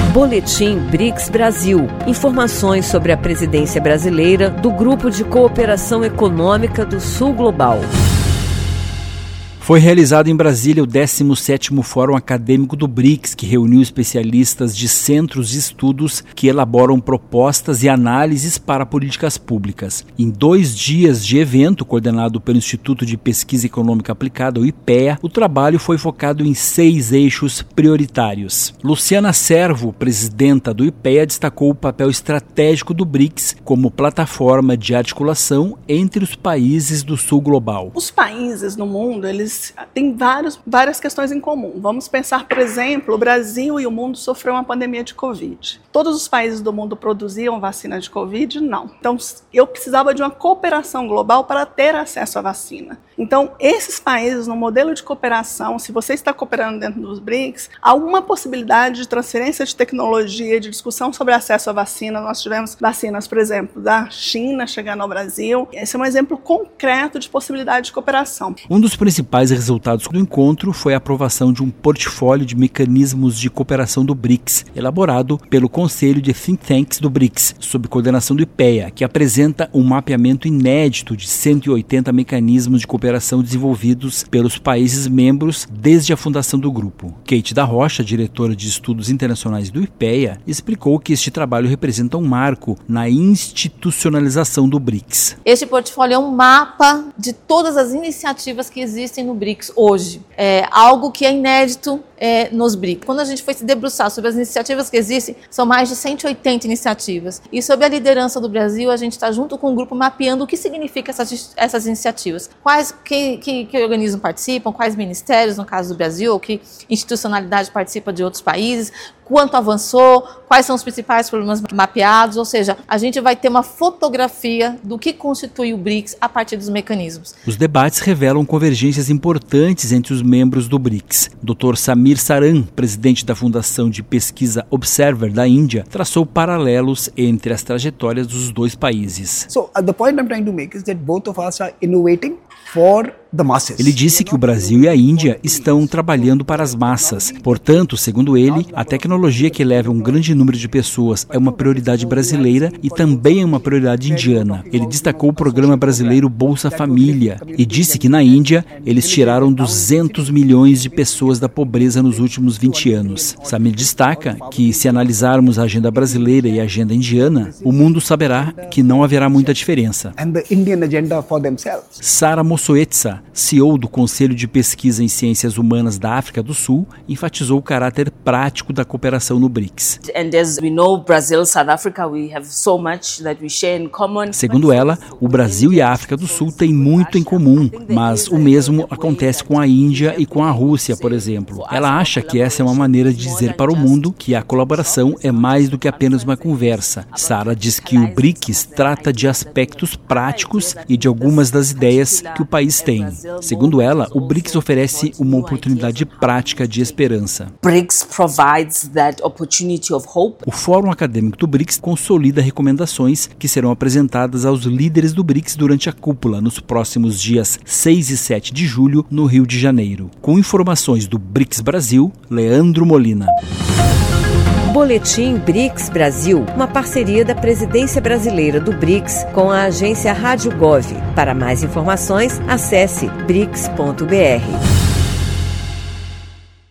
Boletim BRICS Brasil. Informações sobre a presidência brasileira do Grupo de Cooperação Econômica do Sul Global. Foi realizado em Brasília o 17º Fórum Acadêmico do BRICS, que reuniu especialistas de centros de estudos que elaboram propostas e análises para políticas públicas. Em 2 dias de evento, coordenado pelo Instituto de Pesquisa Econômica Aplicada, o IPEA, o trabalho foi focado em 6 eixos prioritários. Luciana Servo, presidenta do IPEA, destacou o papel estratégico do BRICS como plataforma de articulação entre os países do Sul Global. Os países no mundo, eles têm várias questões em comum. Vamos pensar, por exemplo, o Brasil e o mundo sofreram uma pandemia de Covid. Todos os países do mundo produziam vacina de Covid? Não. Então, eu precisava de uma cooperação global para ter acesso à vacina. Então, esses países, no modelo de cooperação, se você está cooperando dentro dos BRICS, há uma possibilidade de transferência de tecnologia, de discussão sobre acesso à vacina. Nós tivemos vacinas, por exemplo, da China chegando ao Brasil. Esse é um exemplo concreto de possibilidade de cooperação. Um dos principais resultados do encontro foi a aprovação de um portfólio de mecanismos de cooperação do BRICS, elaborado pelo Conselho de Think Tanks do BRICS, sob coordenação do IPEA, que apresenta um mapeamento inédito de 180 mecanismos de cooperação desenvolvidos pelos países membros desde a fundação do grupo. Kate da Rocha, diretora de estudos internacionais do IPEA, explicou que este trabalho representa um marco na institucionalização do BRICS. Este portfólio é um mapa de todas as iniciativas que existem no BRICS hoje. É algo que é inédito nos BRICS. Quando a gente foi se debruçar sobre as iniciativas que existem, são mais de 180 iniciativas. E sob a liderança do Brasil, a gente está junto com o grupo mapeando o que significa essas iniciativas. Que organismos participam, quais ministérios, no caso do Brasil, ou que institucionalidade participa de outros países, quanto avançou, quais são os principais problemas mapeados, ou seja, a gente vai ter uma fotografia do que constitui o BRICS a partir dos mecanismos. Os debates revelam convergências importantes entre os membros do BRICS. Dr. Samir Saran, presidente da Fundação de Pesquisa Observer da Índia, traçou paralelos entre as trajetórias dos 2 países. So, the point I'm trying to make is that both of us are innovating for the masses. Ele disse que o Brasil e a Índia estão trabalhando para as massas. Portanto, segundo ele, a tecnologia que leva um grande número de pessoas é uma prioridade brasileira e também é uma prioridade indiana. Ele destacou o programa brasileiro Bolsa Família e disse que na Índia eles tiraram 200 milhões de pessoas da pobreza nos últimos 20 anos. Samir destaca que, se analisarmos a agenda brasileira e a agenda indiana, o mundo saberá que não haverá muita diferença. Sara Mossoetsa, CEO do Conselho de Pesquisa em Ciências Humanas da África do Sul, enfatizou o caráter prático da cooperação no BRICS. Segundo ela, o Brasil e a África do Sul têm muito em comum, mas o mesmo acontece com a Índia e com a Rússia, por exemplo. Ela acha que essa é uma maneira de dizer para o mundo que a colaboração é mais do que apenas uma conversa. Sara diz que o BRICS trata de aspectos práticos e de algumas das ideias que o país tem. Segundo ela, o BRICS oferece uma oportunidade prática de esperança. O Fórum Acadêmico do BRICS consolida recomendações que serão apresentadas aos líderes do BRICS durante a cúpula nos próximos dias 6 e 7 de julho, no Rio de Janeiro. Com informações do BRICS Brasil, Leandro Molina. Boletim BRICS Brasil, uma parceria da presidência brasileira do BRICS com a agência Rádio Gov. Para mais informações, acesse brics.br.